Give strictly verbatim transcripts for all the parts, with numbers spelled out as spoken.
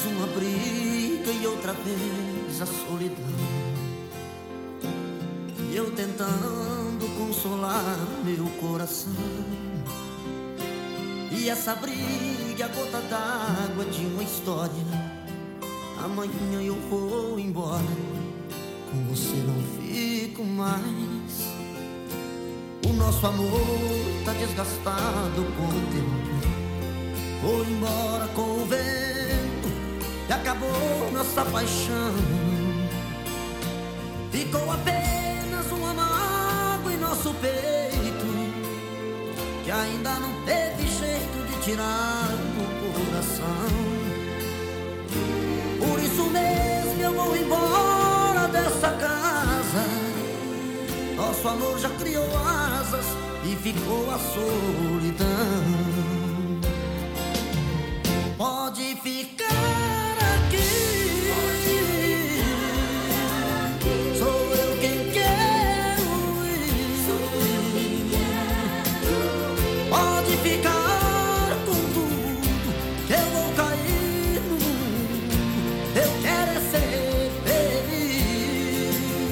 uma briga e outra vez a solidão. E eu tentando consolar meu coração. E essa briga, a gota d'água de uma história. Amanhã eu vou embora, com você não fico mais. O nosso amor tá desgastado com o tempo. Vou embora com o vento e acabou nossa paixão. Ficou apenas uma mágoa em nosso peito, que ainda não teve jeito de tirar do coração. Por isso mesmo eu vou embora dessa casa. Nosso amor já criou asas e ficou a solidão. Pode ficar aqui, sou eu quem quero ir. Pode ficar com tudo, que eu vou cair no mundo. Eu quero é ser feliz.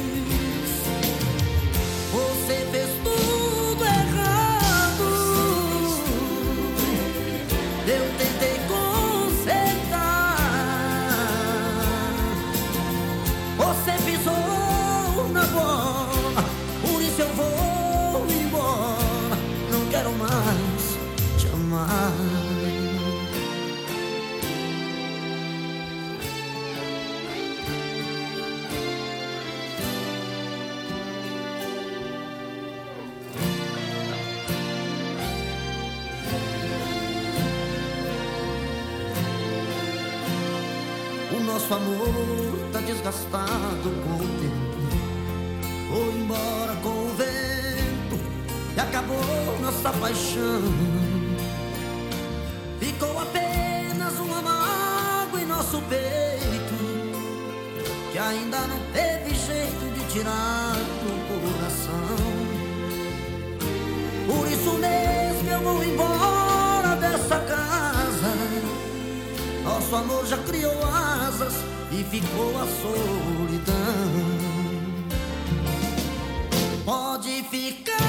Você fez tudo errado, eu tentei você pisou na bola, por isso eu vou embora. Não quero mais te amar. O nosso amor tá desgastado com o tempo. Vou embora com o vento e acabou nossa paixão. Ficou apenas uma mágoa em nosso peito, que ainda não teve jeito de tirar do coração. Por isso mesmo eu vou embora dessa casa. Nosso amor já criou asas e ficou a solidão. Pode ficar